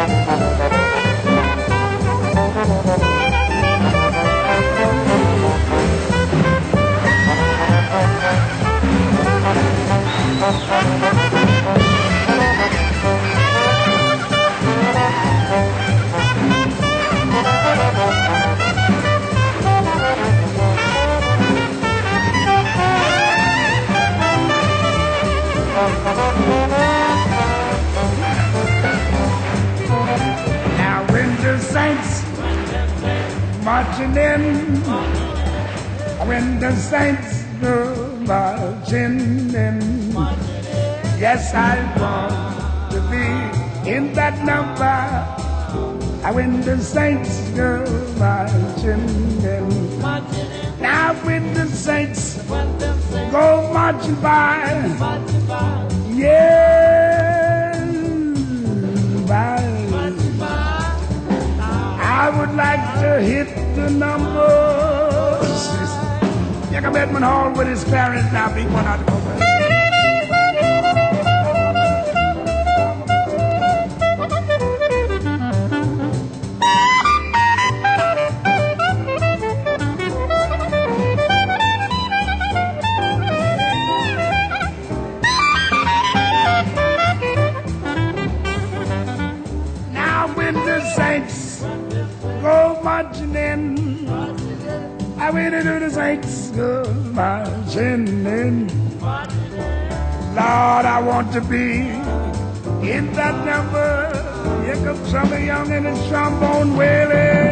Now when the saints marching in, when the saints go marching in, yes, I want to be in that number. When the saints go marching in, now when the saints go marching by, yeah, by. I would like to hit the numbers. Jacob Edmund Hall with his parents now beat one out of the Now when the saints go marching in, I wait to the saints go marching in. Lord, I want to be in that number. Here comes some young and his trombone wailing.